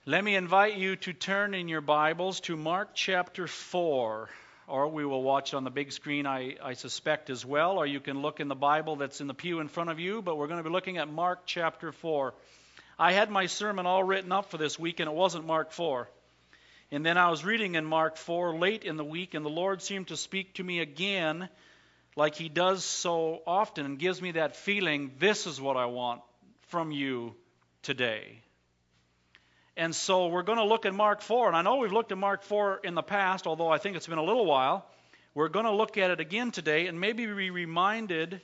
Let me invite you to turn in your Bibles to Mark chapter 4, or we will watch it on the big screen, I suspect as well, or you can look in the Bible that's in the pew in front of you, but we're going to be looking at Mark chapter 4. I had my sermon all written up for this week, and it wasn't Mark 4. And then I was reading in Mark 4 late in the week, and the Lord seemed to speak to me again like He does so often, and gives me that feeling, this is what I want from you today. And so we're going to look at Mark 4, and I know we've looked at Mark 4 in the past, although I think it's been a little while. We're going to look at it again today and maybe be reminded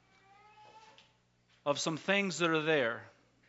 of some things that are there.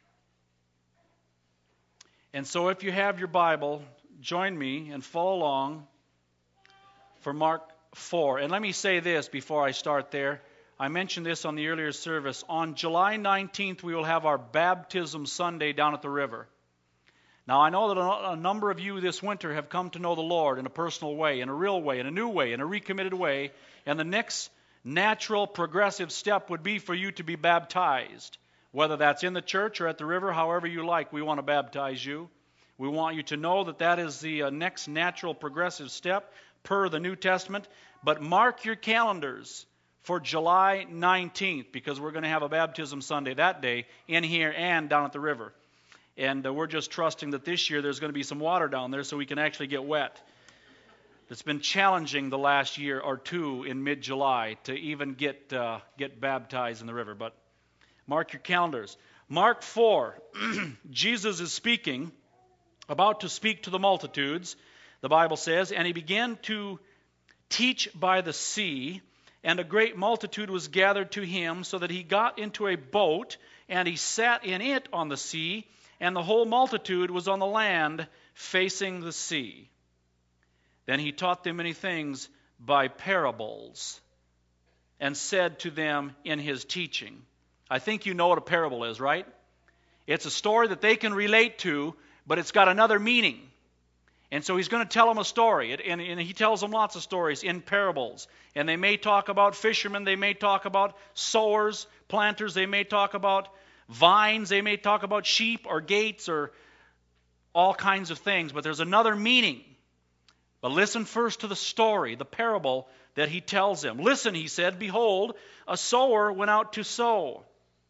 And so if you have your Bible, join me and follow along for Mark 4. And let me say this before I start there. I mentioned this on the earlier service. On July 19th, we will have our Baptism Sunday down at the river. Now, I know that a number of you this winter have come to know the Lord in a personal way, in a real way, in a new way, in a recommitted way, and the next natural progressive step would be for you to be baptized, whether that's in the church or at the river, however you like. We want to baptize you. We want you to know that that is the next natural progressive step per the New Testament, but mark your calendars for July 19th, because we're going to have a Baptism Sunday that day in here and down at the river. And we're just trusting that this year there's going to be some water down there so we can actually get wet. It's been challenging the last year or two in mid-July to even get baptized in the river. But mark your calendars. Mark 4, Jesus is speaking, about to speak to the multitudes, the Bible says, and He began to teach by the sea, and a great multitude was gathered to Him, so that He got into a boat, and He sat in it on the sea, and the whole multitude was on the land facing the sea. Then He taught them many things by parables, and said to them in His teaching. I think you know what a parable is, right? It's a story that they can relate to, but it's got another meaning. And so He's going to tell them a story, and He tells them lots of stories in parables. And they may talk about fishermen, they may talk about sowers, planters, they may talk about vines, they may talk about sheep or gates or all kinds of things, but there's another meaning. But listen first to the story, the parable that He tells them. Listen, He said, behold, a sower went out to sow.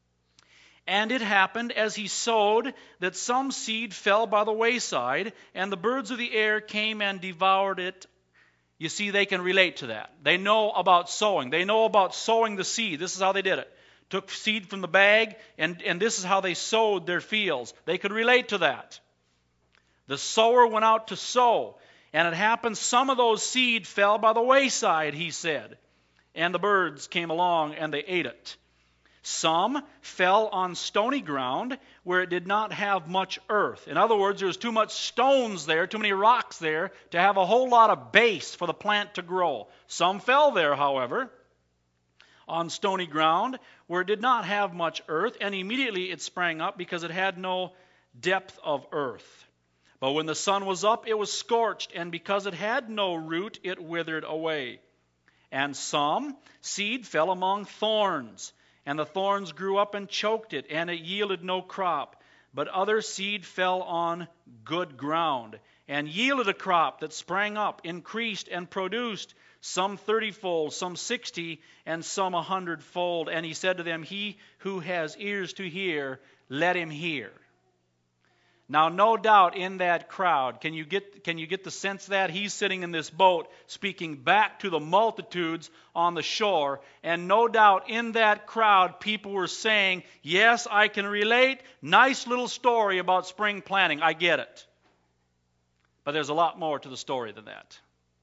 And it happened as he sowed that some seed fell by the wayside, and the birds of the air came and devoured it. You see, they can relate to that. They know about sowing. They know about sowing the seed. This is how they did it. Took seed from the bag, and this is how they sowed their fields. They could relate to that. The sower went out to sow, and it happened some of those seed fell by the wayside, He said, and the birds came along and they ate it. Some fell on stony ground where it did not have much earth. In other words, there was too much stones there, too many rocks there to have a whole lot of base for the plant to grow. Some fell there, however, on stony ground where it did not have much earth, and immediately it sprang up because it had no depth of earth. But when the sun was up, it was scorched, and because it had no root, it withered away. And some seed fell among thorns, and the thorns grew up and choked it, and it yielded no crop. But other seed fell on good ground, and yielded a crop that sprang up, increased, and produced, some 30-fold, some 60, and some 100-fold. And He said to them, He who has ears to hear, let him hear. Now, no doubt in that crowd, can you get the sense that He's sitting in this boat speaking back to the multitudes on the shore, and no doubt in that crowd people were saying, yes, I can relate, nice little story about spring planting, I get it. But there's a lot more to the story than that.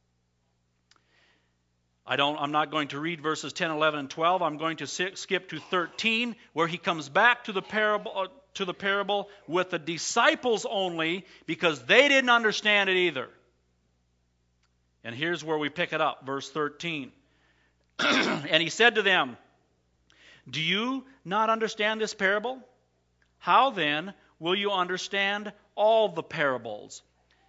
I'm not going to read verses 10, 11, and 12. I'm going to skip to 13, where He comes back to the parable with the disciples only, because they didn't understand it either. And here's where we pick it up, verse 13. And He said to them, do you not understand this parable? How then will you understand all the parables?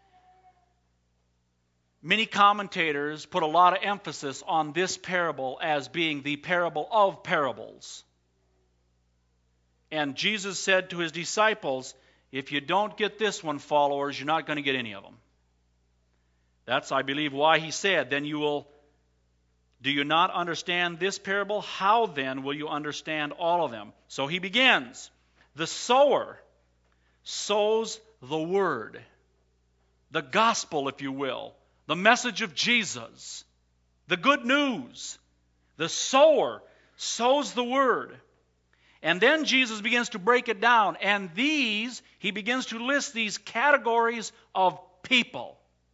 Many commentators put a lot of emphasis on this parable as being the parable of parables. And Jesus said to His disciples, if you don't get this one, followers, you're not going to get any of them. That's, I believe, why he said, then you will, do you not understand this parable? How then will you understand all of them? So he begins. The sower sows the word, the gospel, if you will, the message of Jesus, the good news. The sower sows the word. And then Jesus begins to break it down. And he begins to list these categories of people.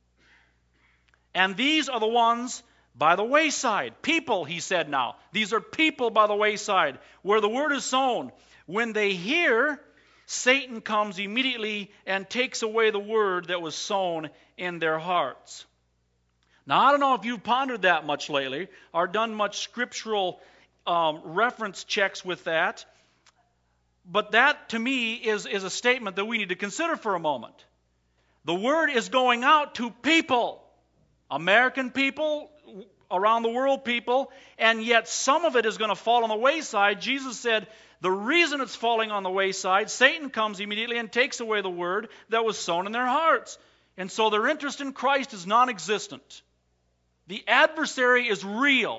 And these are the ones by the wayside. People, he said now. These are people by the wayside, where the word is sown. When they hear, Satan comes immediately and takes away the word that was sown in their hearts. Now, I don't know if you've pondered that much lately or done much scriptural reference checks with that, but that, to me, is a statement that we need to consider for a moment. The word is going out to people, American people, around the world people, and yet some of it is going to fall on the wayside. Jesus said the reason it's falling on the wayside, Satan comes immediately and takes away the word that was sown in their hearts. And so their interest in Christ is non-existent. The adversary is real.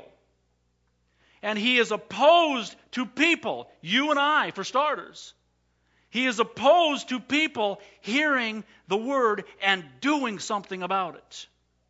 And he is opposed to people, you and I, for starters. He is opposed to people hearing the word and doing something about it.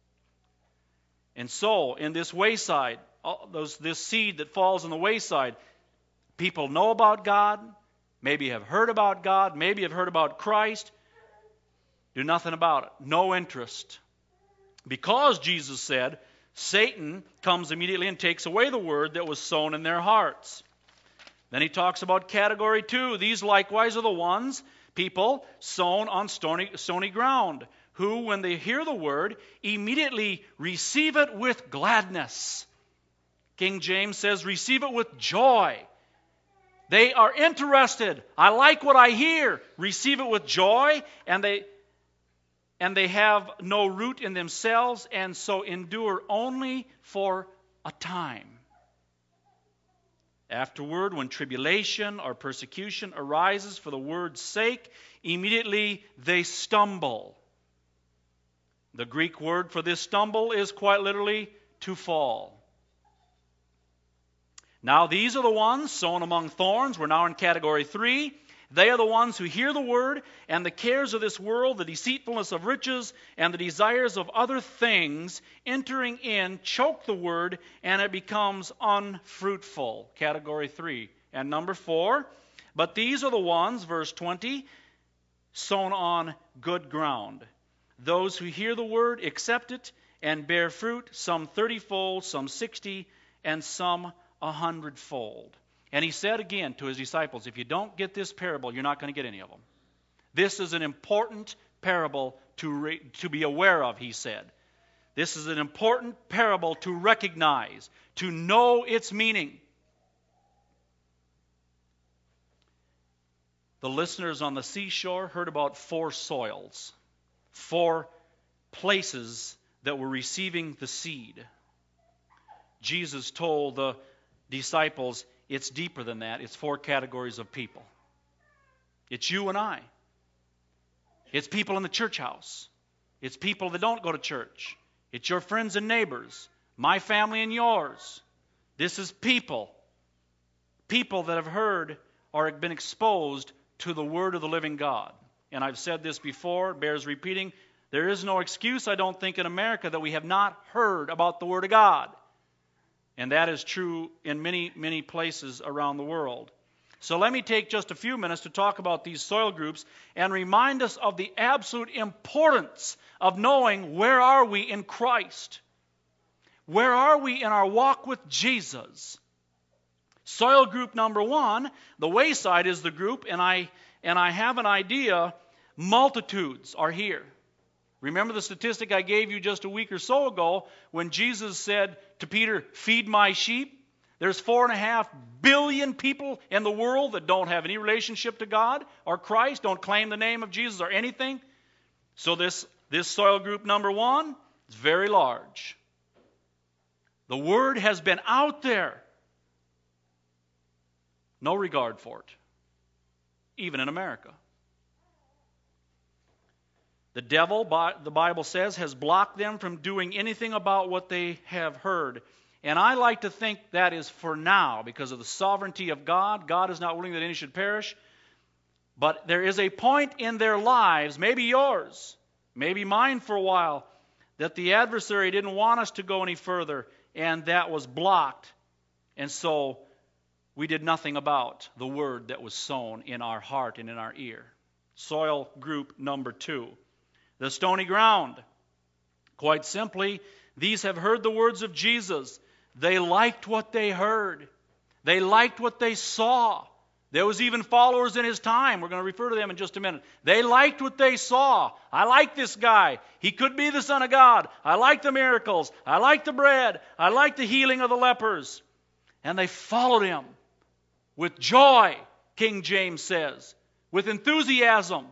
And so, in this wayside, this seed that falls on the wayside, people know about God, maybe have heard about God, maybe have heard about Christ, do nothing about it. No interest. Because Jesus said, Satan comes immediately and takes away the word that was sown in their hearts. Then he talks about category 2. These likewise are the ones, people, sown on stony ground, who, when they hear the word, immediately receive it with gladness. King James says, receive it with joy. They are interested. I like what I hear. Receive it with joy, and they have no root in themselves, and so endure only for a time. Afterward, when tribulation or persecution arises for the word's sake, immediately they stumble. The Greek word for this stumble is quite literally to fall. Now these are the ones sown among thorns. We're now in category 3. They are the ones who hear the word, and the cares of this world, the deceitfulness of riches, and the desires of other things entering in choke the word, and it becomes unfruitful. Category 3. And number 4, but these are the ones, verse 20, sown on good ground. Those who hear the word, accept it, and bear fruit, some 30-fold, some 60, and some 100-fold. And he said again to his disciples, if you don't get this parable, you're not going to get any of them. This is an important parable to be aware of, he said. This is an important parable to recognize, to know its meaning. The listeners on the seashore heard about 4 soils, 4 places that were receiving the seed. Jesus told the disciples, it's deeper than that. It's 4 categories of people. It's you and I. It's people in the church house. It's people that don't go to church. It's your friends and neighbors, my family and yours. This is people. People that have heard or have been exposed to the word of the living God. And I've said this before, it bears repeating. There is no excuse, I don't think, in America that we have not heard about the word of God. And that is true in many, many places around the world. So let me take just a few minutes to talk about these soil groups and remind us of the absolute importance of knowing where are we in Christ. Where are we in our walk with Jesus? Soil group number 1, the wayside is the group, and I have an idea, multitudes are here. Remember the statistic I gave you just a week or so ago when Jesus said to Peter, feed my sheep? There's 4.5 billion people in the world that don't have any relationship to God or Christ, don't claim the name of Jesus or anything. So this soil group number 1 is very large. The word has been out there. No regard for it, even in America. The devil, the Bible says, has blocked them from doing anything about what they have heard. And I like to think that is for now, because of the sovereignty of God. God is not willing that any should perish. But there is a point in their lives, maybe yours, maybe mine for a while, that the adversary didn't want us to go any further, and that was blocked. And so we did nothing about the word that was sown in our heart and in our ear. Soil group number 2. The stony ground. Quite simply, these have heard the words of Jesus. They liked what they heard. They liked what they saw. There was even followers in his time. We're going to refer to them in just a minute. They liked what they saw. I like this guy. He could be the Son of God. I like the miracles. I like the bread. I like the healing of the lepers. And they followed him with joy, King James says, with enthusiasm.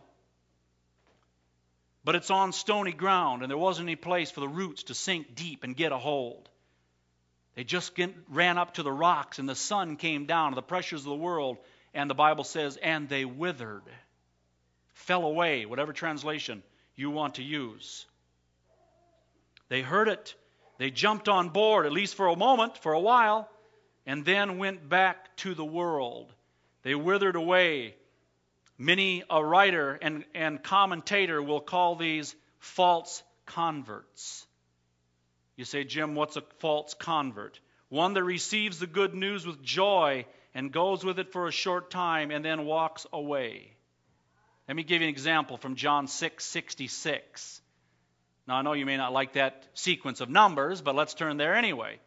But it's on stony ground, and there wasn't any place for the roots to sink deep and get a hold. They just ran up to the rocks, and the sun came down, and the pressures of the world, and the Bible says, and they withered, fell away, whatever translation you want to use. They heard it. They jumped on board, at least for a moment, for a while, and then went back to the world. They withered away. Many a writer and commentator will call these false converts. You say, Jim, what's a false convert? One that receives the good news with joy and goes with it for a short time and then walks away. Let me give you an example from John 6:66. Now, I know you may not like that sequence of numbers, but let's turn there anyway.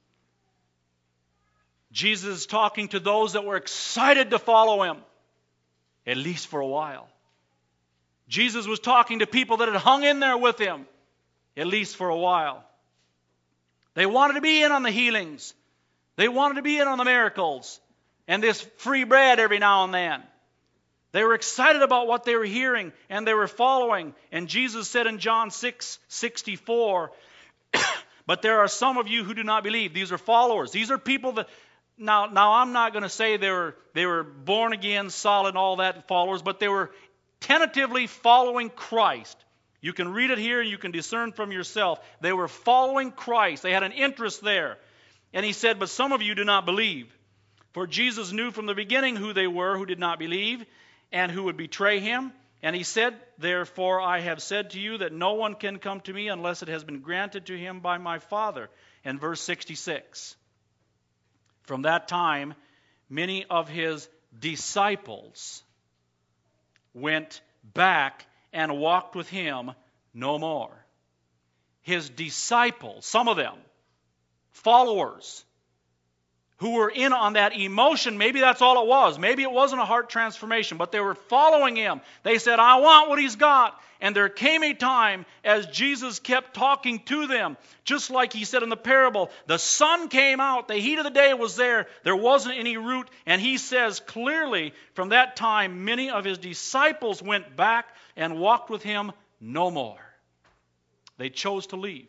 Jesus is talking to those that were excited to follow him, at least for a while. Jesus was talking to people that had hung in there with him, at least for a while. They wanted to be in on the healings. They wanted to be in on the miracles and this free bread every now and then. They were excited about what they were hearing, and they were following. And Jesus said in John 6:64, but there are some of you who do not believe. These are followers. These are people that... Now I'm not going to say they were born again, solid, all that followers, but they were tentatively following Christ. You can read it here and you can discern from yourself. They were following Christ. They had an interest there. And he said, but some of you do not believe. For Jesus knew from the beginning who they were who did not believe and who would betray him. And he said, therefore I have said to you that no one can come to me unless it has been granted to him by my Father. And verse 66. From that time, many of his disciples went back and walked with him no more. His disciples, some of them, followers, who were in on that emotion, maybe that's all it was. Maybe it wasn't a heart transformation, but they were following him. They said, I want what he's got. And there came a time as Jesus kept talking to them, just like he said in the parable, the sun came out, the heat of the day was there, there wasn't any root, and he says clearly, from that time, many of his disciples went back and walked with him no more. They chose to leave.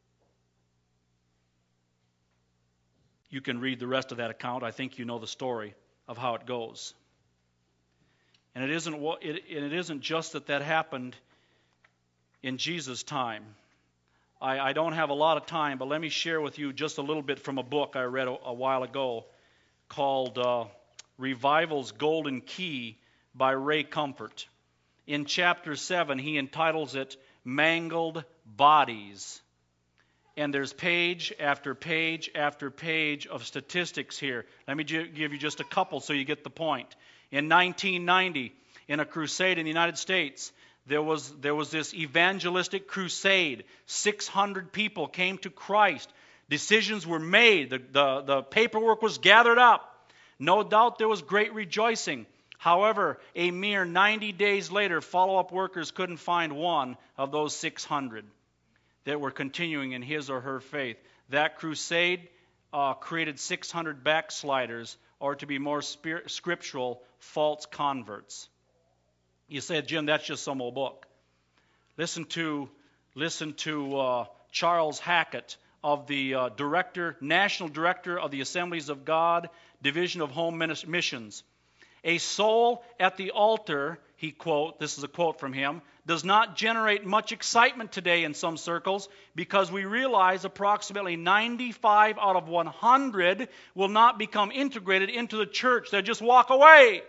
You can read the rest of that account. I think you know the story of how it goes. And it isn't just that happened in Jesus' time. I don't have a lot of time, but let me share with you just a little bit from a book I read a while ago called Revival's Golden Key by Ray Comfort. In chapter 7, he entitles it Mangled Bodies. And there's page after page after page of statistics here. Let me give you just a couple so you get the point. In 1990, in a crusade in the United States, there was this evangelistic crusade. 600 people came to Christ. Decisions were made. The paperwork was gathered up. No doubt there was great rejoicing. However, a mere 90 days later, follow-up workers couldn't find one of those 600 that were continuing in his or her faith. That crusade created 600 backsliders, or to be more scriptural, false converts. You say, Jim, that's just some old book. Listen to Charles Hackett of the National Director of the Assemblies of God, Division of Home Missions. A soul at the altar, this is a quote from him, does not generate much excitement today in some circles because we realize approximately 95 out of 100 will not become integrated into the church. They'll just walk away.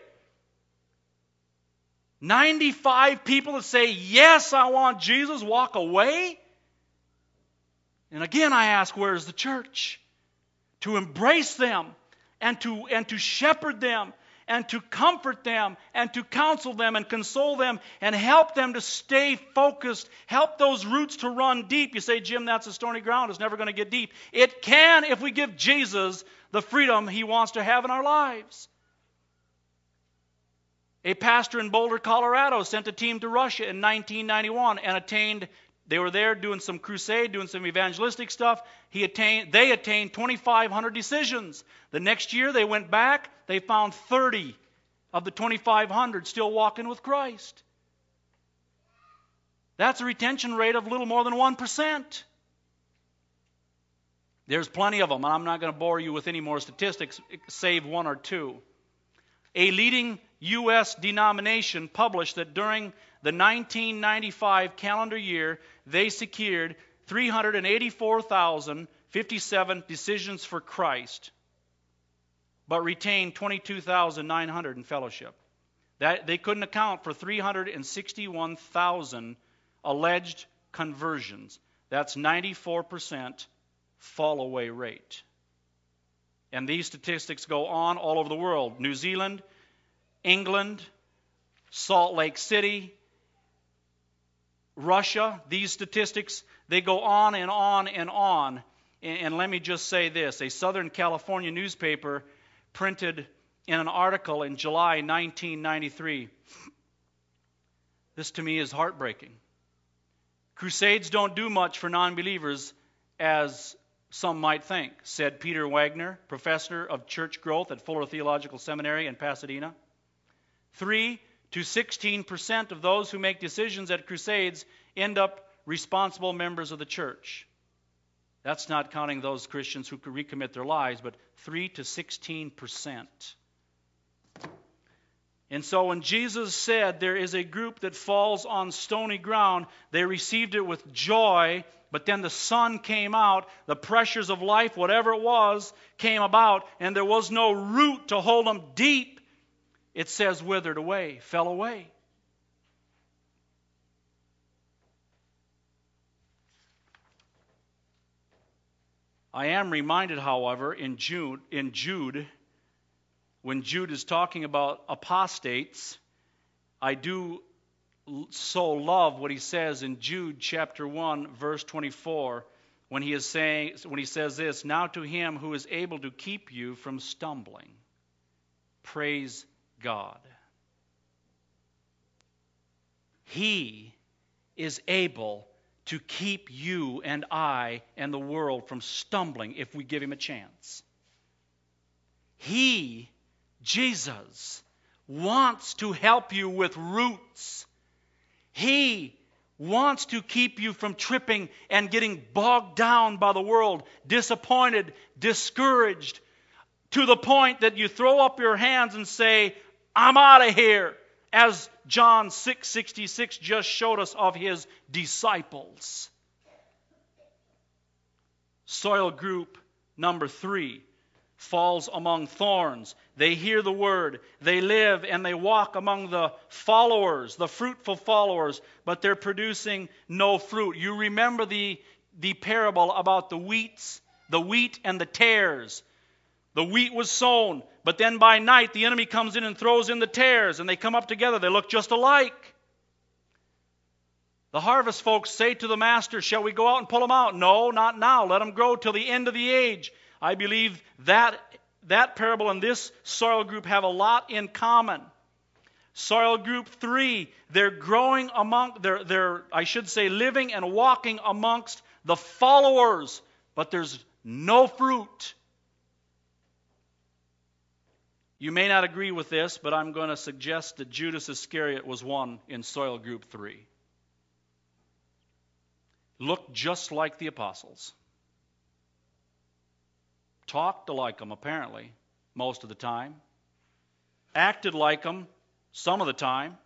95 people that say, yes, I want Jesus, walk away? And again, I ask, where is the church? To embrace them and to shepherd them and to comfort them and to counsel them and console them and help them to stay focused, help those roots to run deep. You say, Jim, that's a stony ground. It's never going to get deep. It can if we give Jesus the freedom he wants to have in our lives. A pastor in Boulder, Colorado, sent a team to Russia in 1991 and they were there doing some crusade, doing some evangelistic stuff. They attained 2,500 decisions. The next year they went back, they found 30 of the 2,500 still walking with Christ. That's a retention rate of a little more than 1%. There's plenty of them, and I'm not going to bore you with any more statistics, save one or two. A leading U.S. denomination published that during the 1995 calendar year, they secured 384,057 decisions for Christ, but retained 22,900 in fellowship. They couldn't account for 361,000 alleged conversions. That's 94% fall away rate. And these statistics go on all over the world. New Zealand, England, Salt Lake City, Russia. These statistics, they go on and on and on. And let me just say this. A Southern California newspaper printed in an article in July 1993. This to me is heartbreaking. Crusades don't do much for non-believers as some might think, said Peter Wagner, professor of church growth at Fuller Theological Seminary in Pasadena. 3 to 16% of those who make decisions at crusades end up responsible members of the church. That's not counting those Christians who could recommit their lives, but 3 to 16%. And so when Jesus said there is a group that falls on stony ground, they received it with joy. But then the sun came out, the pressures of life, whatever it was, came about, and there was no root to hold them deep. It says withered away, fell away. I am reminded, however, in Jude, when Jude is talking about apostates, I do so love what he says in Jude chapter 1 verse 24 when he says this, now to him who is able to keep you from stumbling, praise God. He is able to keep you and I and the world from stumbling if we give him a chance. He, Jesus, wants to help you with roots. He wants to keep you from tripping and getting bogged down by the world, disappointed, discouraged, to the point that you throw up your hands and say, I'm out of here, as John 6:66 just showed us of his disciples. Soil group number 3 falls among thorns. They hear the word, they live and they walk among the followers, the fruitful followers, but they're producing no fruit. You remember the parable about the wheat and the tares. The wheat was sown, but then by night the enemy comes in and throws in the tares, and they come up together. They look just alike. The harvest folks say to the master, shall we go out and pull them out? No, not now. Let them grow till the end of the age. I believe that parable and this soil group have a lot in common. Soil group 3, they're growing they're living and walking amongst the followers, but there's no fruit. You may not agree with this, but I'm going to suggest that Judas Iscariot was one in soil group 3. Looked just like the apostles. Talked like them, apparently, most of the time. acted like them some of the time.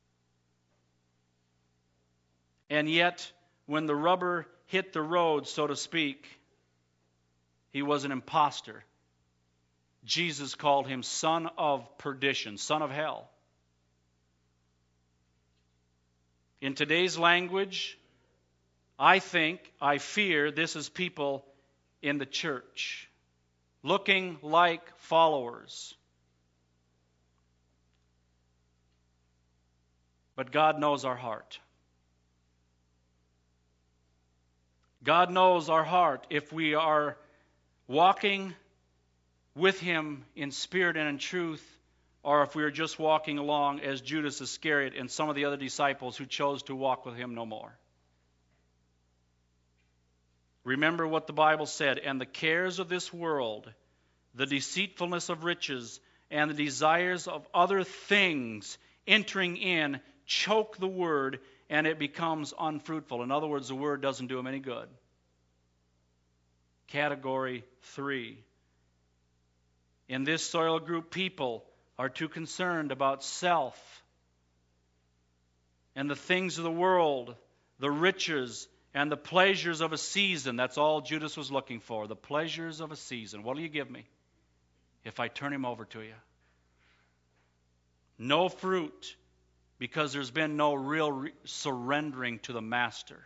And yet, when the rubber hit the road, so to speak, he was an imposter. Jesus called him son of perdition, son of hell. In today's language, I fear this is people in the church, looking like followers. But God knows our heart. God knows our heart if we are walking with Him in spirit and in truth, or if we are just walking along as Judas Iscariot and some of the other disciples who chose to walk with Him no more. Remember what the Bible said, and the cares of this world, the deceitfulness of riches, and the desires of other things entering in choke the word, and it becomes unfruitful. In other words, the word doesn't do them any good. Category 3. In this soil group, people are too concerned about self and the things of the world, the riches and the pleasures of a season. That's all Judas was looking for, the pleasures of a season. What will you give me if I turn him over to you? No fruit, because there's been no real surrendering to the Master.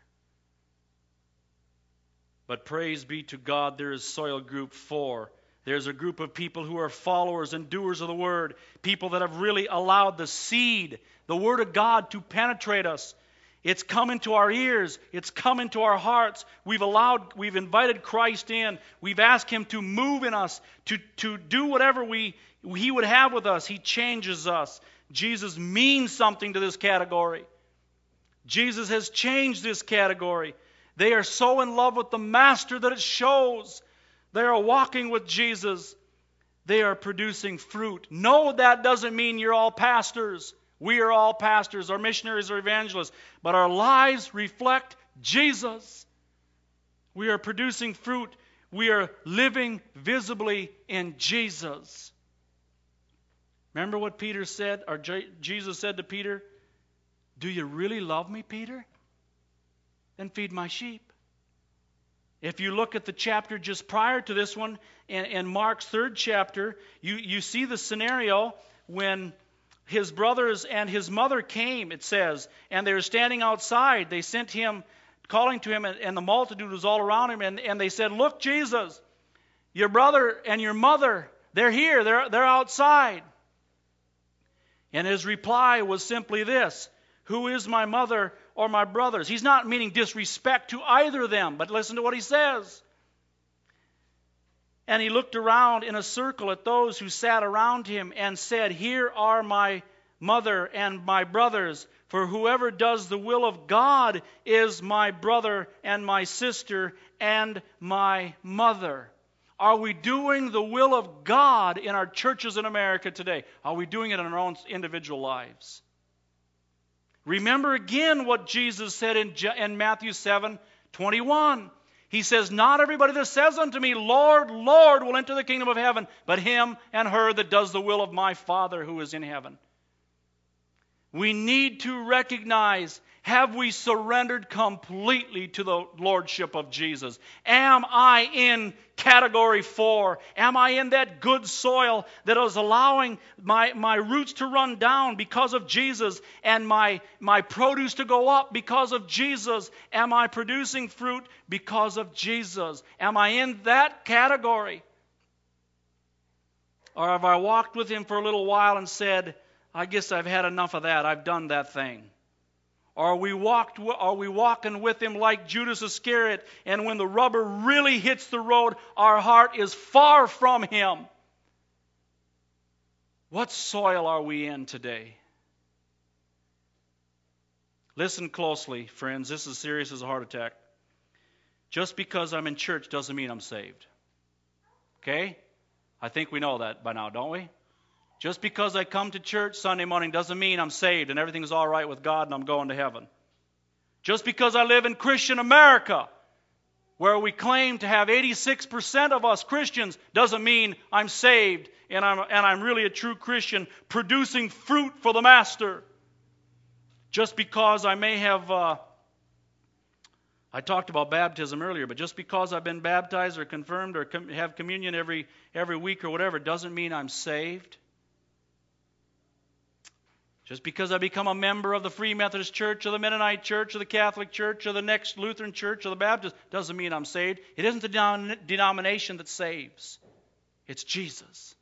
But praise be to God, there is soil group 4. There's a group of people who are followers and doers of the Word, people that have really allowed the seed, the Word of God, to penetrate us. It's come into our ears. It's come into our hearts. We've invited Christ in. We've asked Him to move in us, to do whatever He would have with us. He changes us. Jesus means something to this category. Jesus has changed this category. They are so in love with the Master that it shows. They are walking with Jesus. They are producing fruit. No, that doesn't mean you're all pastors. We are all pastors or missionaries or evangelists. But our lives reflect Jesus. We are producing fruit. We are living visibly in Jesus. Remember what Peter said, or Jesus said to Peter? Do you really love me, Peter? Then feed my sheep. If you look at the chapter just prior to this one, in Mark's 3rd chapter, you see the scenario when his brothers and his mother came, it says, and they were standing outside. They sent him, calling to him, and the multitude was all around him, and they said, look, Jesus, your brother and your mother, they're here, they're outside. And his reply was simply this: who is my mother or my brothers? He's not meaning disrespect to either of them, but listen to what he says. And he looked around in a circle at those who sat around him and said, here are my mother and my brothers, for whoever does the will of God is my brother and my sister and my mother. Are we doing the will of God in our churches in America today? Are we doing it in our own individual lives? Remember again what Jesus said in Matthew 7:21. He says, not everybody that says unto me, Lord, Lord, will enter the kingdom of heaven, but him and her that does the will of my Father who is in heaven. We need to recognize, have we surrendered completely to the lordship of Jesus? Am I in category 4? Am I in that good soil that is allowing my roots to run down because of Jesus and my produce to go up because of Jesus? Am I producing fruit because of Jesus? Am I in that category? Or have I walked with Him for a little while and said, I guess I've had enough of that. I've done that thing. Or are we walking with Him like Judas Iscariot, and when the rubber really hits the road, our heart is far from Him? What soil are we in today? Listen closely, friends. This is serious as a heart attack. Just because I'm in church doesn't mean I'm saved. Okay? I think we know that by now, don't we? Just because I come to church Sunday morning doesn't mean I'm saved and everything's all right with God and I'm going to heaven. Just because I live in Christian America where we claim to have 86% of us Christians, doesn't mean I'm saved and I'm really a true Christian producing fruit for the Master. Just because I may have, I talked about baptism earlier, but just because I've been baptized or confirmed or have communion every week or whatever, doesn't mean I'm saved. Just because I become a member of the Free Methodist Church or the Mennonite Church or the Catholic Church or the next Lutheran Church or the Baptist doesn't mean I'm saved. It isn't the denomination that saves. It's Jesus.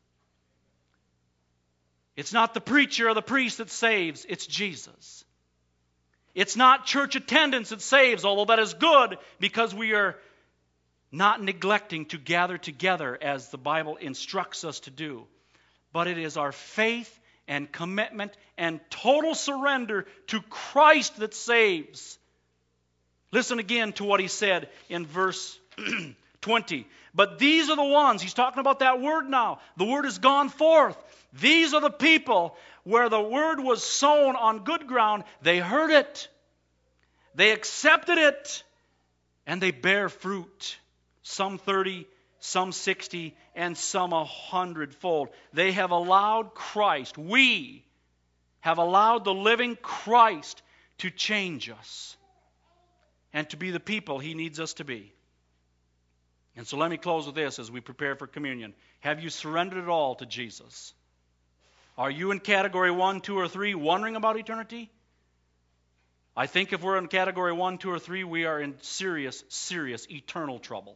It's not the preacher or the priest that saves. It's Jesus. It's not church attendance that saves, although that is good because we are not neglecting to gather together as the Bible instructs us to do. But it is our faith and commitment and total surrender to Christ that saves. Listen again to what he said in verse 20. But these are the ones, he's talking about that word now. The word has gone forth. These are the people where the word was sown on good ground. They heard it. They accepted it. And they bear fruit. Some 30, some 60, and some 100-fold. They have allowed Christ, we have allowed the living Christ to change us and to be the people he needs us to be. And so let me close with this as we prepare for communion. Have you surrendered it all to Jesus? Are you in category 1, 2, or 3 wondering about eternity? I think if we're in category 1, 2, or 3, we are in serious, serious eternal trouble.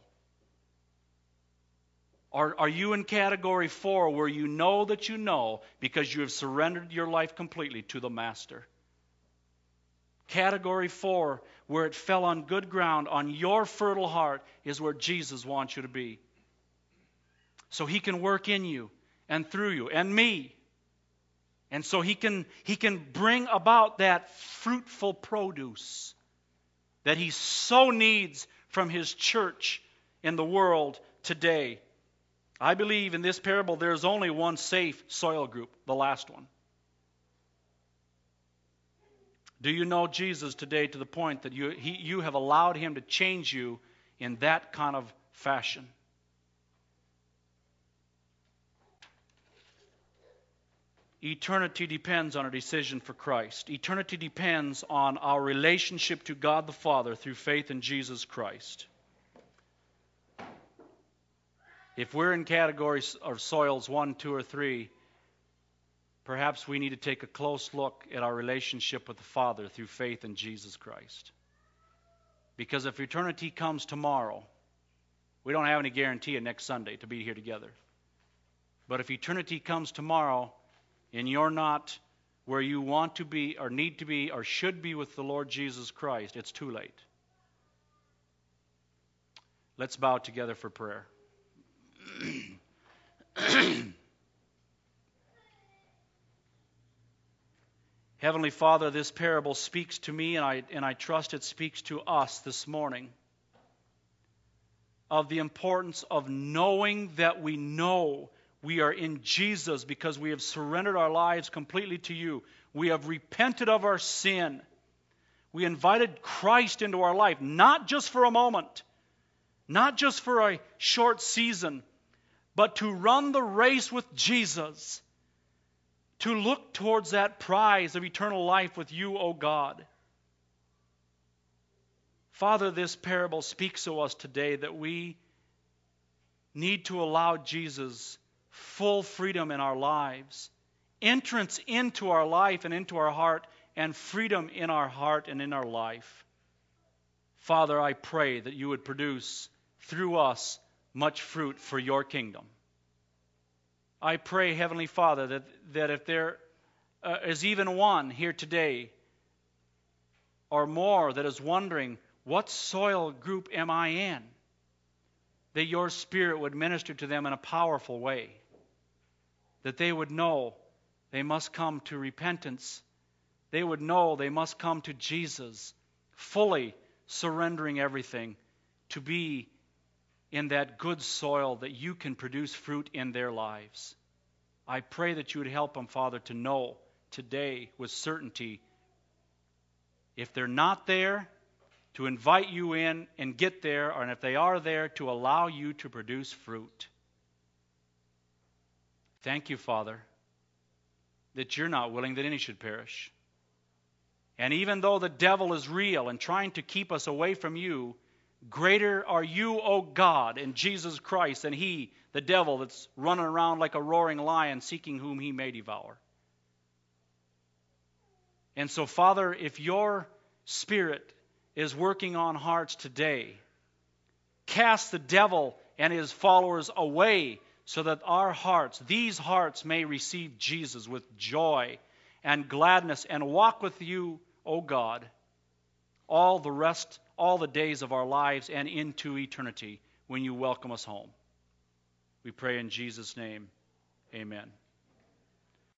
Are you in category 4 where you know that you know because you have surrendered your life completely to the Master? Category 4, where it fell on good ground, on your fertile heart, is where Jesus wants you to be. So he can work in you and through you and me. And so he can bring about that fruitful produce that he so needs from his church in the world today. I believe in this parable there's only one safe soil group, the last one. Do you know Jesus today to the point that you have allowed him to change you in that kind of fashion? Eternity depends on our decision for Christ. Eternity depends on our relationship to God the Father through faith in Jesus Christ. If we're in categories of soils 1, 2, or 3, perhaps we need to take a close look at our relationship with the Father through faith in Jesus Christ. Because if eternity comes tomorrow, we don't have any guarantee of next Sunday to be here together. But if eternity comes tomorrow and you're not where you want to be or need to be or should be with the Lord Jesus Christ, it's too late. Let's bow together for prayer. Heavenly Father, this parable speaks to me, and I trust it speaks to us this morning, of the importance of knowing that we know we are in Jesus because we have surrendered our lives completely to you. We have repented of our sin. We invited Christ into our life, not just for a moment, not just for a short season, but to run the race with Jesus, to look towards that prize of eternal life with you, O God. Father, this parable speaks to us today that we need to allow Jesus full freedom in our lives, entrance into our life and into our heart, and freedom in our heart and in our life. Father, I pray that you would produce through us much fruit for your kingdom. I pray, Heavenly Father, that if there is even one here today or more that is wondering, what soil group am I in? That your Spirit would minister to them in a powerful way. That they would know they must come to repentance. They would know they must come to Jesus, fully surrendering everything to be in that good soil that you can produce fruit in their lives. I pray that you would help them, Father, to know today with certainty if they're not there, to invite you in and get there, and if they are there, to allow you to produce fruit. Thank you, Father, that you're not willing that any should perish. And even though the devil is real and trying to keep us away from you, greater are you, O God, in Jesus Christ, than he, the devil, that's running around like a roaring lion seeking whom he may devour. And so, Father, if your Spirit is working on hearts today, cast the devil and his followers away so that our hearts, these hearts, may receive Jesus with joy and gladness and walk with you, O God, all the days of our lives and into eternity when you welcome us home. We pray in Jesus' name. Amen.